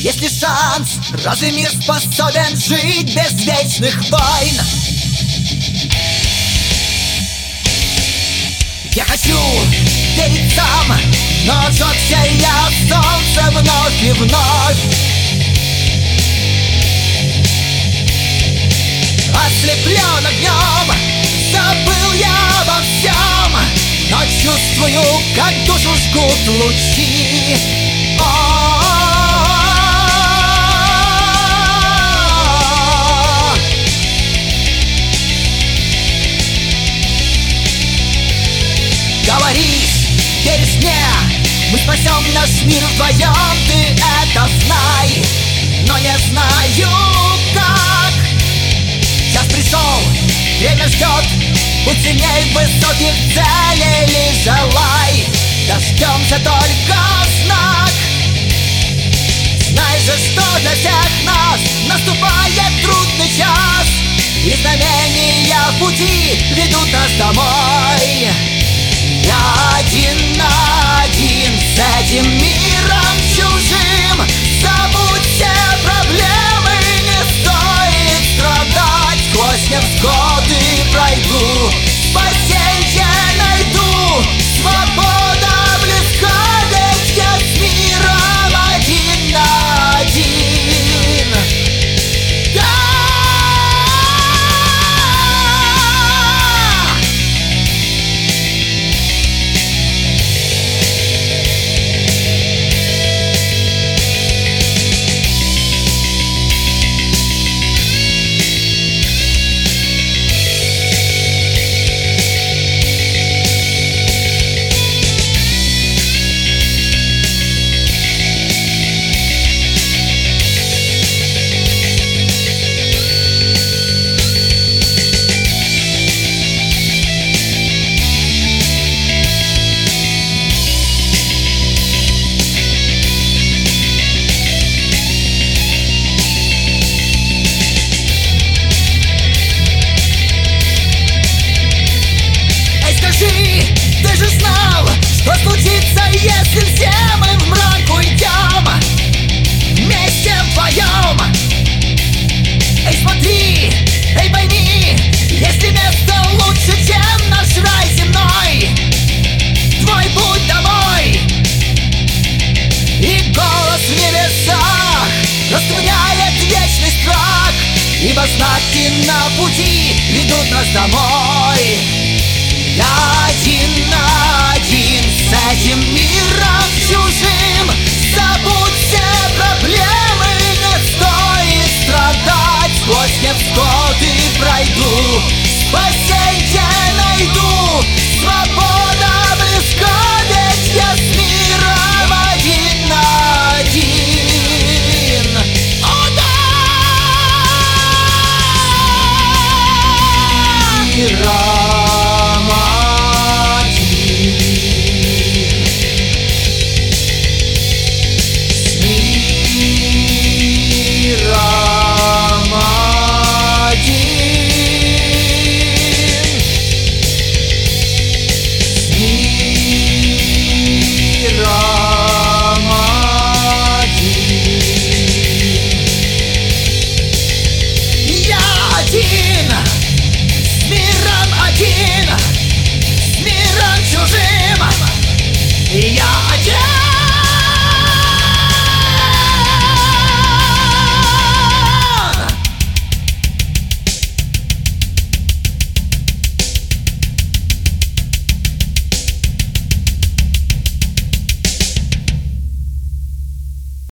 Есть ли шанс? Разве мир способен жить без вечных войн? Я хочу верить сам, но жжётся я солнце вновь и вновь. Ослеплен огнем, забыл я обо всем, но чувствую, как душу жгут лучи. Говоришь, веришь мне, мы спасем наш мир вдвоем, ты это знай, но не знаю как. Час пришел, время ждет, будь сильней высоких целей, лишь желай, дождемся только знак. Знай же, что для всех нас наступает трудный час, и знамения пути ведут нас домой. Я один на один с этим миром чужим. Забудь все проблемы, не стоит страдать. Сквозь невзгоды пройду, спасенье найду. Свобода близка, ведь я с миром один на один. Да! Ты же знал, что случится, если все мы в мрак уйдем вместе вдвоем. Эй, смотри, эй, пойми, если место лучше, чем наш рай земной, твой путь домой. И голос в небесах растворяет вечный страх, ибо знаки на пути ведут нас домой. Я один на один с этим миром чужим. Забудь все проблемы, не стоит страдать.